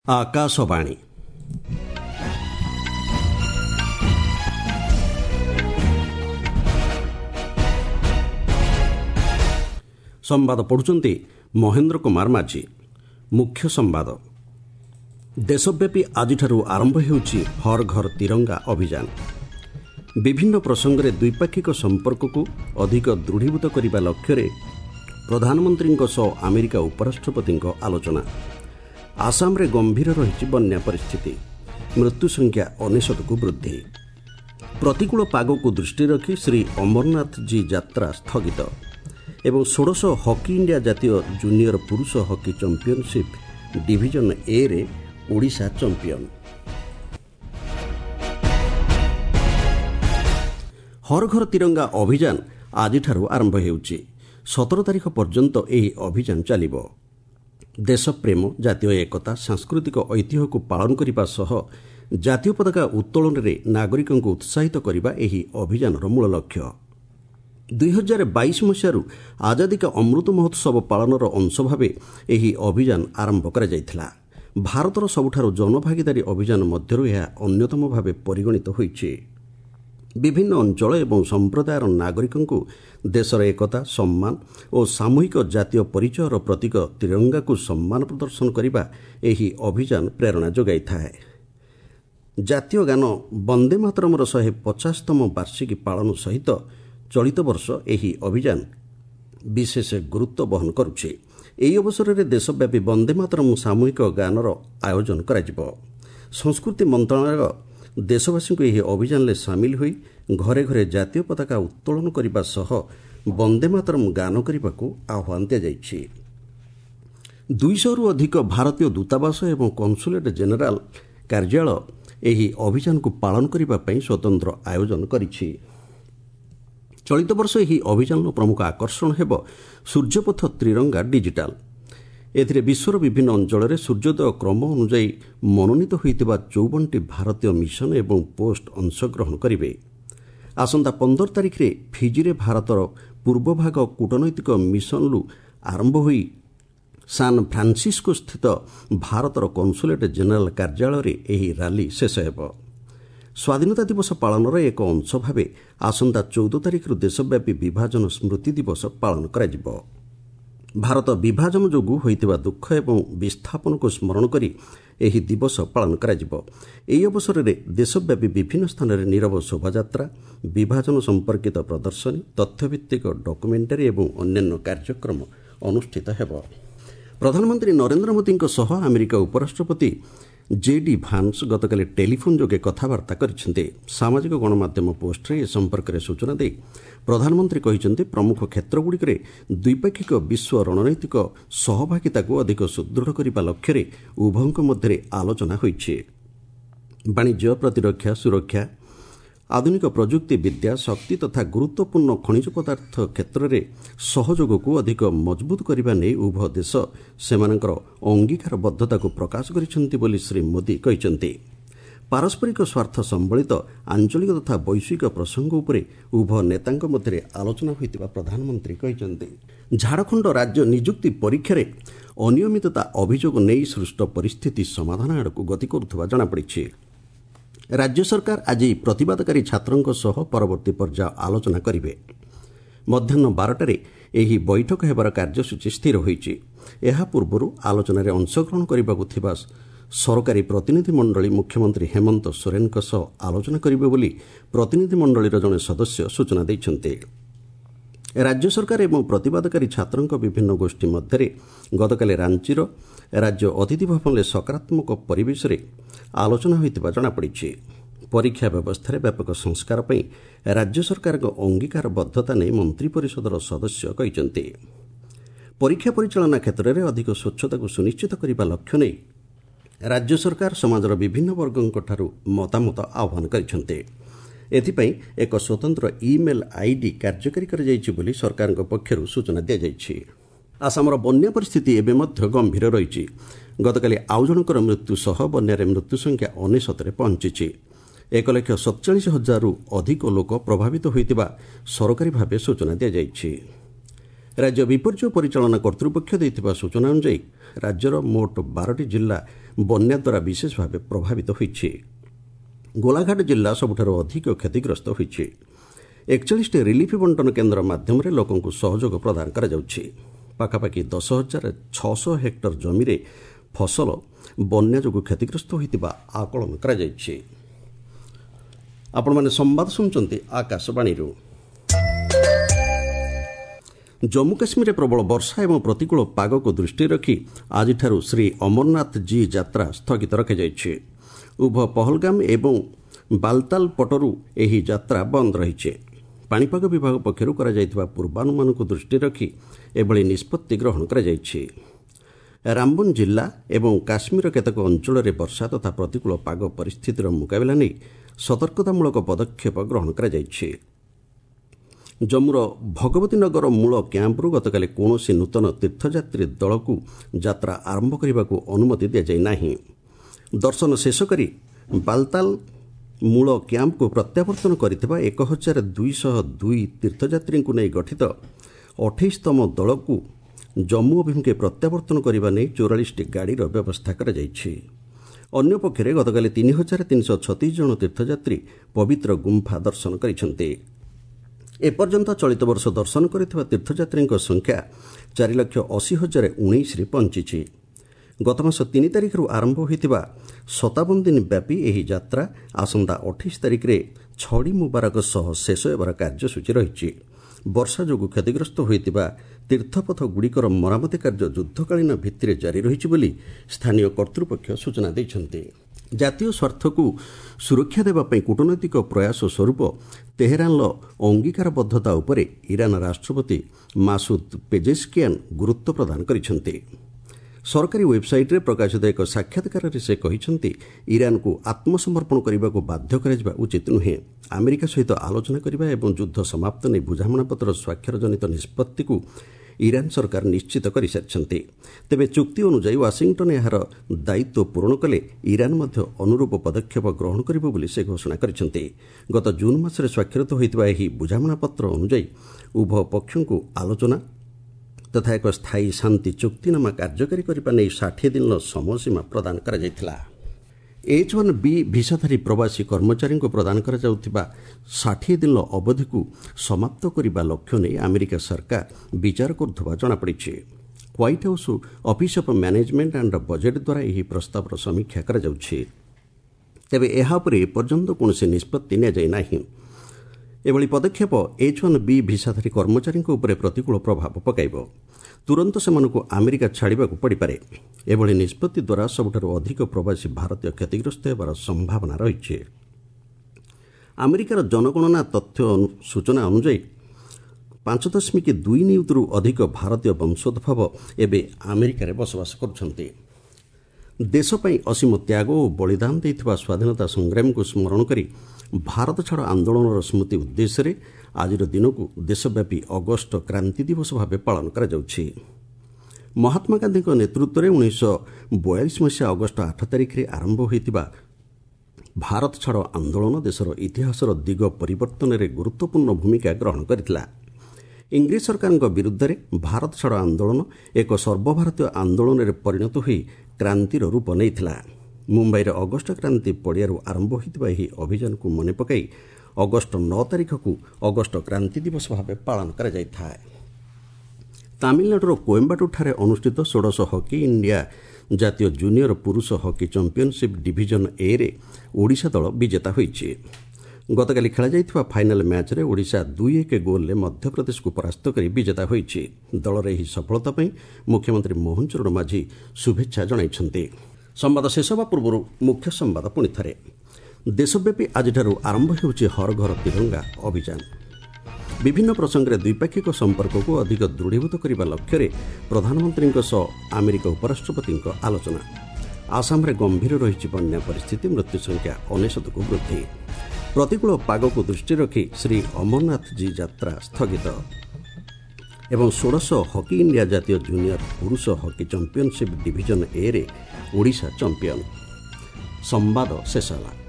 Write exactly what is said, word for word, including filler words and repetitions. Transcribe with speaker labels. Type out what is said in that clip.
Speaker 1: ଆକାଶବାଣୀ ସମ୍ବାଦ ପଢ଼ୁଛନ୍ତି ମହେନ୍ଦ୍ର କୁମାର ମାଝୀ। ମୁଖ୍ୟ ସମ୍ବାଦ। ଦେଶବ୍ୟାପୀ ଆଜିଠାରୁ ଆରମ୍ଭ ହେଉଛି ହର୍ ଘର ତିରଙ୍ଗା ଅଭିଯାନ। ବିଭିନ୍ନ ପ୍ରସଙ୍ଗରେ ଦ୍ୱିପାକ୍ଷିକ ସମ୍ପର୍କକୁ ଅଧିକ ଦୃଢ଼ୀଭୂତ କରିବା ଲକ୍ଷ୍ୟରେ ପ୍ରଧାନମନ୍ତ୍ରୀଙ୍କ ସହ ଆମେରିକା ଉପରାଷ୍ଟ୍ରପତିଙ୍କ ଆଲୋଚନା। ଆସାମରେ ଗମ୍ଭୀର ରହିଛି ବନ୍ୟା ପରିସ୍ଥିତି। ମୃତ୍ୟୁ ସଂଖ୍ୟା ଅନେଶତକୁ ବୃଦ୍ଧି। ପ୍ରତିକୂଳ ପାଗକୁ ଦୃଷ୍ଟିରେ ରଖି ଶ୍ରୀ ଅମରନାଥଜୀ ଯାତ୍ରା ସ୍ଥଗିତ। ଏବଂ ଷୋଡ଼ଶ ହକି ଇଣ୍ଡିଆ ଜାତୀୟ ଜୁନିୟର ପୁରୁଷ ହକି ଚାମ୍ପିୟନସିପ୍ ଡିଭିଜନ ଏରେ ଓଡ଼ିଶା ଚାମ୍ପିୟନ। ହର୍ ଘର ତିରଙ୍ଗା ଅଭିଯାନ ଆଜିଠାରୁ ଆରମ୍ଭ ହେଉଛି। ସତର ତାରିଖ ପର୍ଯ୍ୟନ୍ତ ଏହି ଅଭିଯାନ ଚାଲିବ। ଦେଶପ୍ରେମ, ଜାତୀୟ ଏକତା, ସାଂସ୍କୃତିକ ଐତିହ୍ୟକୁ ପାଳନ କରିବା ସହ ଜାତୀୟ ପତାକା ଉତ୍ତୋଳନରେ ନାଗରିକଙ୍କୁ ଉତ୍ସାହିତ କରିବା ଏହି ଅଭିଯାନର ମୂଳ ଲକ୍ଷ୍ୟ। ଦୁଇ ହଜାର ବାଇଶ ମସିହାରୁ ଆଜାଦୀ କା ଅମୃତ ମହୋତ୍ସବ ପାଳନର ଅଂଶ ଭାବେ ଏହି ଅଭିଯାନ ଆରମ୍ଭ କରାଯାଇଥିଲା। ଭାରତର ସବୁଠାରୁ ଜନଭାଗିଦାରୀ ଅଭିଯାନ ମଧ୍ୟରୁ ଏହା ଅନ୍ୟତମ ଭାବେ ପରିଗଣିତ ହୋଇଛି। ବିଭିନ୍ନ ଅଞ୍ଚଳ ଏବଂ ସମ୍ପ୍ରଦାୟର ନାଗରିକଙ୍କୁ ଦେଶର ଏକତା, ସମ୍ମାନ ଓ ସାମୂହିକ ଜାତୀୟ ପରିଚୟର ପ୍ରତୀକ ତ୍ରିରଙ୍ଗାକୁ ସମ୍ମାନ ପ୍ରଦର୍ଶନ କରିବା ଏହି ଅଭିଯାନ ପ୍ରେରଣା ଯୋଗାଇଥାଏ। ଜାତୀୟ ଗାନ ବନ୍ଦେ ମାତରମର ଶହେ ପଚାଶତମ ବାର୍ଷିକୀ ପାଳନ ସହିତ ଚଳିତ ବର୍ଷ ଏହି ଅଭିଯାନ ବିଶେଷ ଗୁରୁତ୍ୱ ବହନ କରୁଛି। ଏହି ଅବସରରେ ଦେଶବ୍ୟାପୀ ବନ୍ଦେ ମାତରମ ସାମୂହିକ ଗାନର ଆୟୋଜନ କରାଯିବ। ସଂସ୍କୃତି ମନ୍ତ୍ରଣାଳୟ ଦେଶବାସୀଙ୍କୁ ଏହି ଅଭିଯାନରେ ସାମିଲ ହୋଇ ଘରେ ଘରେ ଜାତୀୟ ପତାକା ଉତ୍ତୋଳନ କରିବା ସହ ବନ୍ଦେ ମାତରମ ଗାନ କରିବାକୁ ଆହ୍ୱାନ ଦିଆଯାଇଛି। ଦୁଇଶହରୁ ଅଧିକ ଭାରତୀୟ ଦୂତାବାସ ଏବଂ କନସୁଲେଟ୍ ଜେନେରାଲ କାର୍ଯ୍ୟାଳୟ ଏହି ଅଭିଯାନକୁ ପାଳନ କରିବା ପାଇଁ ସ୍ୱତନ୍ତ୍ର ଆୟୋଜନ କରିଛି। ଚଳିତ ବର୍ଷ ଏହି ଅଭିଯାନର ପ୍ରମୁଖ ଆକର୍ଷଣ ହେବ ସୂର୍ଯ୍ୟପଥ ତ୍ରିରଙ୍ଗା ଡିଜିଟାଲ। ଏଥିରେ ବିଶ୍ୱର ବିଭିନ୍ନ ଅଞ୍ଚଳରେ ସୂର୍ଯ୍ୟୋଦୟ କ୍ରମ ଅନୁଯାୟୀ ମନୋନୀତ ହୋଇଥିବା ଚଉବନଟି ଭାରତୀୟ ମିଶନ ଏବଂ ପୋଷ୍ଟ ଅଂଶଗ୍ରହଣ କରିବେ। ଆସନ୍ତା ପନ୍ଦର ତାରିଖରେ ଫିଜିରେ ଭାରତର ପୂର୍ବଭାଗ କୂଟନୈତିକ ମିଶନରୁ ଆରମ୍ଭ ହୋଇ ସାନ୍ ଫ୍ରାନ୍ସିସ୍କୋ ସ୍ଥିତ ଭାରତର କନସୁଲେଟ୍ ଜେନେରାଲ କାର୍ଯ୍ୟାଳୟରେ ଏହି ରାଲି ଶେଷ ହେବ। ସ୍ୱାଧୀନତା ଦିବସ ପାଳନର ଏକ ଅଂଶ ଭାବେ ଆସନ୍ତା ଚଉଦ ତାରିଖରୁ ଦେଶବ୍ୟାପୀ ବିଭାଜନ ସ୍ମୃତି ଦିବସ ପାଳନ କରାଯିବ। ଭାରତ ବିଭାଜନ ଯୋଗୁଁ ହୋଇଥିବା ଦୁଃଖ ଏବଂ ବିସ୍ଥାପନକୁ ସ୍ମରଣ କରି ଏହି ଦିବସ ପାଳନ କରାଯିବ। ଏହି ଅବସରରେ ଦେଶବ୍ୟାପୀ ବିଭିନ୍ନ ସ୍ଥାନରେ ନୀରବ ଶୋଭାଯାତ୍ରା, ବିଭାଜନ ସମ୍ପର୍କିତ ପ୍ରଦର୍ଶନୀ, ତଥ୍ୟଭିତ୍ତିକ ଡକୁମେଣ୍ଟାରୀ ଏବଂ ଅନ୍ୟାନ୍ୟ କାର୍ଯ୍ୟକ୍ରମ ଅନୁଷ୍ଠିତ ହେବ। ପ୍ରଧାନମନ୍ତ୍ରୀ ନରେନ୍ଦ୍ର ମୋଦିଙ୍କ ସହ ଆମେରିକା ଉପରାଷ୍ଟ୍ରପତି ଜେଡି ଭାନ୍ସ ଗତକାଲି ଟେଲିଫୋନ୍ ଯୋଗେ କଥାବାର୍ତ୍ତା କରିଛନ୍ତି। ସାମାଜିକ ଗଣମାଧ୍ୟମ ପୋଷ୍ଟରେ ଏ ସମ୍ପର୍କରେ ସୂଚନା ଦେଇ ପ୍ରଧାନମନ୍ତ୍ରୀ କହିଛନ୍ତି, ପ୍ରମୁଖ କ୍ଷେତ୍ରଗୁଡ଼ିକରେ ଦ୍ୱିପାକ୍ଷିକ ବିଶ୍ୱ ରଣନୈତିକ ସହଭାଗିତାକୁ ଅଧିକ ସୁଦୃଢ଼ କରିବା ଲକ୍ଷ୍ୟରେ ଉଭୟଙ୍କ ମଧ୍ୟରେ ଆଲୋଚନା ହୋଇଛି। ବାଣିଜ୍ୟ, ପ୍ରତିରକ୍ଷା, ସୁରକ୍ଷା, ଆଧୁନିକ ପ୍ରଯୁକ୍ତି ବିଦ୍ୟା, ଶକ୍ତି ତଥା ଗୁରୁତ୍ୱପୂର୍ଣ୍ଣ ଖଣିଜ ପଦାର୍ଥ କ୍ଷେତ୍ରରେ ସହଯୋଗକୁ ଅଧିକ ମଜବୁତ କରିବା ନେଇ ଉଭୟ ଦେଶ ସେମାନଙ୍କର ଅଙ୍ଗୀକାରବଦ୍ଧତାକୁ ପ୍ରକାଶ କରିଛନ୍ତି ବୋଲି ଶ୍ରୀ ମୋଦି କହିଛନ୍ତି। ପାରସ୍ପରିକ ସ୍ୱାର୍ଥ ସମ୍ବଳିତ ଆଞ୍ଚଳିକ ତଥା ବୈଶ୍ୱିକ ପ୍ରସଙ୍ଗ ଉପରେ ଉଭୟ ନେତାଙ୍କ ମଧ୍ୟରେ ଆଲୋଚନା ହୋଇଥିବା ପ୍ରଧାନମନ୍ତ୍ରୀ କହିଛନ୍ତି। ଝାଡ଼ଖଣ୍ଡ ରାଜ୍ୟ ନିଯୁକ୍ତି ପରୀକ୍ଷାରେ ଅନିୟମିତତା ଅଭିଯୋଗ ନେଇ ସୃଷ୍ଟ ପରିସ୍ଥିତି ସମାଧାନ ଆଡ଼କୁ ଗତି କରୁଥିବା ଜଣାପଡ଼ିଛି। ରାଜ୍ୟ ସରକାର ଆଜି ପ୍ରତିବାଦକାରୀ ଛାତ୍ରଙ୍କ ସହ ପରବର୍ତ୍ତୀ ପର୍ଯ୍ୟାୟ ଆଲୋଚନା କରିବେ। ମଧ୍ୟାହ୍ନ ବାରଟାରେ ଏହି ବୈଠକ ହେବାର କାର୍ଯ୍ୟସୂଚୀ ସ୍ଥିର ହୋଇଛି। ଏହା ପୂର୍ବରୁ ଆଲୋଚନାରେ ଅଂଶଗ୍ରହଣ କରିବାକୁ ଥିବା ସରକାରୀ ପ୍ରତିନିଧି ମଣ୍ଡଳୀ ମୁଖ୍ୟମନ୍ତ୍ରୀ ହେମନ୍ତ ସୋରେନଙ୍କ ସହ ଆଲୋଚନା କରିବେ ବୋଲି ପ୍ରତିନିଧି ମଣ୍ଡଳୀର ଜଣେ ସଦସ୍ୟ ସୂଚନା ଦେଇଛନ୍ତି। ରାଜ୍ୟ ସରକାର ଏବଂ ପ୍ରତିବାଦକାରୀ ଛାତ୍ରଙ୍କ ବିଭିନ୍ନ ଗୋଷ୍ଠୀ ମଧ୍ୟରେ ଗତକାଲି ରାଞ୍ଚିର ରାଜ୍ୟ ଅତିଥି ଭବନରେ ସକାରାତ୍ମକ ପରିବେଶରେ ଆଲୋଚନା ହୋଇଥିବା ଜଣାପଡ଼ିଛି। ପରୀକ୍ଷା ବ୍ୟବସ୍ଥାରେ ବ୍ୟାପକ ସଂସ୍କାର ପାଇଁ ରାଜ୍ୟ ସରକାରଙ୍କ ଅଙ୍ଗୀକାରବଦ୍ଧତା ନେଇ ମନ୍ତ୍ରୀ ପରିଷଦର ସଦସ୍ୟ କହିଛନ୍ତି। ପରୀକ୍ଷା ପରିଚାଳନା କ୍ଷେତ୍ରରେ ଅଧିକ ସ୍ୱଚ୍ଛତାକୁ ସୁନିଶ୍ଚିତ କରିବା ଲକ୍ଷ୍ୟ ନେଇ ରାଜ୍ୟ ସରକାର ସମାଜର ବିଭିନ୍ନ ବର୍ଗଙ୍କଠାରୁ ମତାମତ ଆହ୍ୱାନ କରିଛନ୍ତି। ଏଥିପାଇଁ ଏକ ସ୍ୱତନ୍ତ୍ର ଇମେଲ୍ ଆଇଡି କାର୍ଯ୍ୟକାରୀ କରାଯାଇଛି ବୋଲି ସରକାରଙ୍କ ପକ୍ଷରୁ ସୂଚନା ଦିଆଯାଇଛି। ଆସାମର ବନ୍ୟା ପରିସ୍ଥିତି ଏବେ ମଧ୍ୟ ଗମ୍ଭୀର ରହିଛି। ଗତକାଲି ଆଉ ଜଣଙ୍କର ମୃତ୍ୟୁ ସହ ବନ୍ୟାରେ ମୃତ୍ୟୁ ସଂଖ୍ୟା ଅନେଶତରେ ପହଞ୍ଚିଛି। ଏକ ଲକ୍ଷ ସତଚାଳିଶ ହଜାରରୁ ଅଧିକ ଲୋକ ପ୍ରଭାବିତ ହୋଇଥିବା ସରକାରୀ ଭାବେ ସୂଚନା ଦିଆଯାଇଛି। राज्य विपर्यय परिचालना कर्तृपक्ष देइथिबा सूचना अनुसार राज्यर मोट बारटी जिला बन्या द्वारा विशेष भाव प्रभावित होइछि। गोलाघाट जिला सबुठारु अधिक क्षतिग्रस्त होइछि। एकचालीस रिलिफ बंटन केन्द्र माध्यम लोकंकु सहयोग प्रदान करा जाउछि। पाखापाखि दस हजार छःश हेक्टर जमी रे फसल बन्या जोगु क्षतिग्रस्त होइतिबा आकलन करा जाइछि। आपण माने संवाद सुनचंती आकाशवाणी रु। जम्मू काश्मीर प्रबल वर्षा एवं प्रतिकूल पाग को दृष्टि रखी आज श्री अमरनाथ जी यात्रा स्थगित रखी। उभय पहलगाम एवं बालताल पटरू एही यात्रा बंद रही। पाणीपाग विभाग पक्षरु करा जायतिबा पूर्वानुमान को दृष्टि रखी एभली निष्पत्ति ग्रहण करा जायछि। रामबन जिला एवं काश्मीर केतक अंचल में वर्षा तथा प्रतिकूल पाग परिस्थितिर मुकाबला नहीं सतर्कतामूलक पदक्षेप ग्रहण करा जायछि। जम्मूर भगवती नगर मूल क्यांप्रु गतकाली कौनसी नूतन तीर्थयात्री दल को यात्रा आरंभ करने को अनुमति दि जाए नहीं। दर्शन शेष करी बालताल मूल क्यांप को प्रत्यावर्तन करथिबा एक हजार दुईश दुई तीर्थयात्री को नहीं गठित अठाईसतम दल को जम्मू अभिमुखे प्रत्यावर्तन करने नहीं चौरालीस गाड़ीर व्यवस्था करा जायछि। अन्य पक्षरे गतकाली तीन हजार तीन सौ छत्तीस जन तीर्थयात्री पवित्र गुंफा दर्शन करिसेंते। एपर्यंत चलित वर्ष दर्शन करथिबा तीर्थयात्री संख्या चार लाख अशी हजार उन्नीस रे पहुंची। गत मास तीन तारिख आरंभ होइतिबा सतावन दिन व्यापी एही यात्रा आसंता अठाईस तारिख रे छड़ी मुबारक सह शेष हेबार कार्यसूची रहिछि। वर्षा जोगु क्षतिग्रस्त होइतिबा तीर्थपथ गुड़िकर मरामती कार्य युद्धकालीन भित्तिरे जारी रहिछि बोली स्थानीय कर्तृपक्ष सूचना दैछन्ते। जातीय स्वार्थ को सुरक्षा देबा पई कूटनैतिक प्रयास स्वरूप तेहरानर अंगीकारबद्धता उपरे ईरान राष्ट्रपति मासूद पेजेश्कियान गुरुत्व प्रदान करिसेंते। सरकारी वेबसाइट रे प्रकाशित एक साक्षात्कार से कहते ईरान को आत्मसमर्पण करने को बाध्य करा उचित नुहे। अमेरिका सहित आलोचना करने और युद्ध समाप्त नहीं बुझामणा पत्र स्वाक्षर जनित निष्पत्ति को ईरान सरकार निश्चित कर सारी। तेबे चुक्ति अनुଯାयी वाशिंगटन यार दायित्व पूरण कले ईरान मध्य अनुरूप पदक्षेप ग्रहण करिबो बोली से घोषणा करिसेंते। गत जून मासरे स्वाक्षरित होइतिबा एही बुझामणा पत्र अनुଯାयी उभय पक्षों को आलोचना तथा एक स्थायी शांति चुक्तिनामा कार्यकारी करने नहीं षाठी दिन समयसीमा प्रदान करा जायथिला। एच वन बी भिसाधारी प्रवासी कर्मचारी को प्रदान करा जाउथिबा षाठी दिन अवधि को समाप्त करने लक्ष्य नहीं अमेरिका सरकार विचार करुवा जनापड़ी। White House office of management and budget द्वारा यह प्रस्ताव समीक्षा करा जाउछि। तेबे एहा उपरे एपर्यंत कौनसी निष्पत्ति निया जाय नाही। एभली पदक्षेप एच वन बी भिसाधारी कर्मचारी उपरे प्रतिकूल प्रभाव पकाइब। तुरंत सेमानकु अमेरिका छाड़िबाकु पड़िपारे। एभली निष्पत्ति द्वारा सबुठारु अधिक प्रवासी भारतीय क्षतिग्रस्त हेबार संभावना रहिछि। अमेरिकार जनगणना तथ्य सूचना अनुଯାयी पांच दशमिक दुई नियुतरु अधिक भारतीय वंशोद्भव एबे अमेरिकार बसवास करुछन्ति। देशपाई असीम त्याग और बलिदान देइथिबा स्वाधीनता संग्राम को स्मरण करी भारत छाड़ आंदोलन स्मृति उद्देश्य आज दिन को देशव्यापी अगस्ट क्रांति दिवस भाव पालन करा जाउछि। महात्मा गांधी नेतृत्व में उन्नीस बयालीस मसीहा अगस्ट आठ तारिख में आरंभ होइतिबा भारत छाड़ आंदोलन देशर इतिहासर दिग परिवर्तन में गुरुत्वपूर्ण भूमिका ग्रहण करथिला। इंग्रेज सरकार विरुद्ध में भारत छाड़ आंदोलन एक सर्वभारतीय आंदोलन में परिणत हो क्रांतिर रूप नहीं। मुंबईर अगस्ट क्रांति पड़ियारू आरंभ होइतिबा एही अभियान को मने पकाई अगस्ट नौ तारिख को अगस्ट क्रांति दिवस भाव पालन करा जायथाय। तमिलनाडुर कोयम्बाटूर अनुष्ठित षोडश हॉकी इंडिया जातीय जूनियर पुरुष हॉकी चैंपियनशिप डिविजन ए रे ओडिशा दल विजेता होइछि। गतकाली खेला जायथिबा फाइनाल मैच रे ओडिशा दुई एक गोल ले मध्यप्रदेश को परास्त करी विजेता होइछि। दलर एही सफलता पई मुख्यमंत्री मोहन चरण माझी शुभेच्छा जणाइछन्ते। संवाद शेष होगा पूर्व मुख्य संवाद पुणी थे। देशव्यापी आज आरंभ होउछि हर घर तिरंगा अभियान। विभिन्न प्रसंग में द्विपाक्षिक संपर्क को अधिक दृढ़ीभूत करने लक्ष्य प्रधानमंत्री अमेरिका उपराष्ट्रपति आलोचना। आसाम रे गंभीर रही बन्या परिस्थिति मृत्यु संख्या अनेशत को वृद्धि। प्रतिकूल पाग को दृष्टि रखी श्री अमरनाथ जी यात्रा स्थगित एवं षोडश हॉकी इंडिया जातीय जूनियर पुरुष हॉकी चैंपियनशिप डिविजन ए रे ओडिशा चैंपियन। संवाद शेष होला।